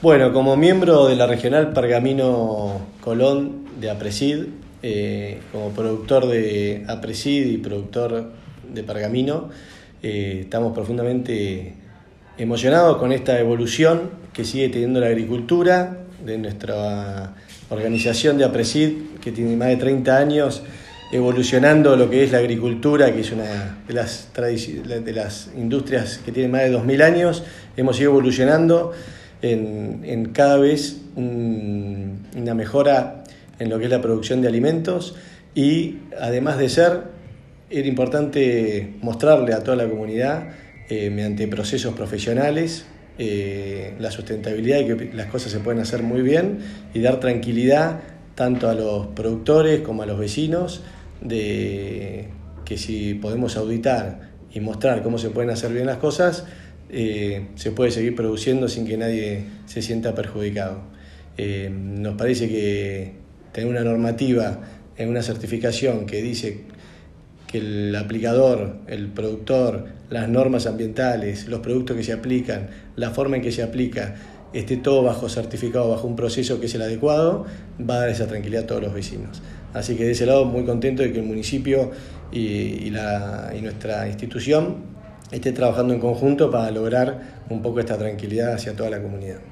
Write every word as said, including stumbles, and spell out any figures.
Bueno, como miembro de la Regional Pergamino Colón de APRESID, eh, como productor de APRESID y productor de Pergamino, eh, estamos profundamente emocionados con esta evolución que sigue teniendo la agricultura de nuestra organización de APRESID, que tiene más de treinta años evolucionando lo que es la agricultura, que es una de las, de las industrias que tiene más de dos mil años. Hemos ido evolucionando en, en cada vez un, una mejora en lo que es la producción de alimentos, y además de ser, era importante mostrarle a toda la comunidad eh, mediante procesos profesionales eh, la sustentabilidad y que las cosas se pueden hacer muy bien, y dar tranquilidad tanto a los productores como a los vecinos de que si podemos auditar y mostrar cómo se pueden hacer bien las cosas, eh, se puede seguir produciendo sin que nadie se sienta perjudicado. Eh, nos parece que tener una normativa en una certificación que dice que el aplicador, el productor, las normas ambientales, los productos que se aplican, la forma en que se aplica, esté todo bajo certificado, bajo un proceso que es el adecuado, va a dar esa tranquilidad a todos los vecinos. Así que de ese lado muy contento de que el municipio y, y, la, y nuestra institución esté trabajando en conjunto para lograr un poco esta tranquilidad hacia toda la comunidad.